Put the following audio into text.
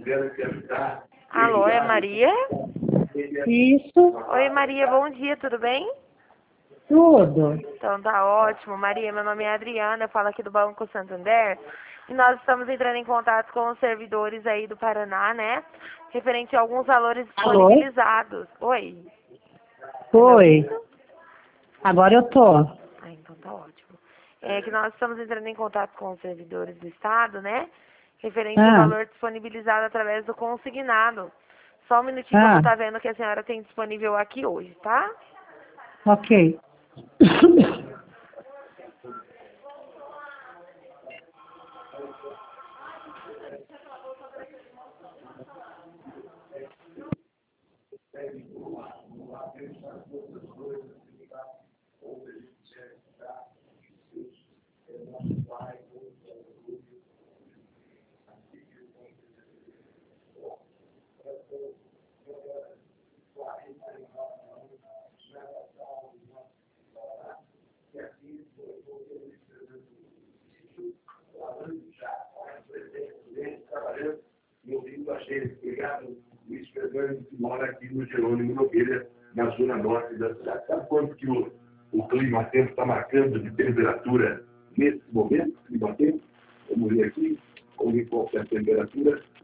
Alô, é Maria? Isso, Oi, Maria, bom dia, tudo bem? tudo. Então tá ótimo. Maria, meu nome é Adriana, eu falo aqui do Banco Santander. E nós estamos entrando em contato com os servidores aí do Paraná, né? Referente a alguns valores Alô? disponibilizados. Oi. Tá me Oi, ouvindo? agora eu tô. Ah, então tá ótimo. É que nós estamos entrando em contato com os servidores do Estado, né? Referente ao Ah, valor disponibilizado através do consignado. Só um minutinho que eu vou ah, estar vendo o que a senhora tem disponível aqui hoje, tá? ok. Meu filho achei obrigado, Luiz Fernando, que mora aqui no Jerônimo Nogueira, na zona norte da cidade. Sabe quanto que o clima-tempo está marcando de temperatura nesse momento? Clima-tempo, vamos ver aqui, vamos ver qual que é a temperatura.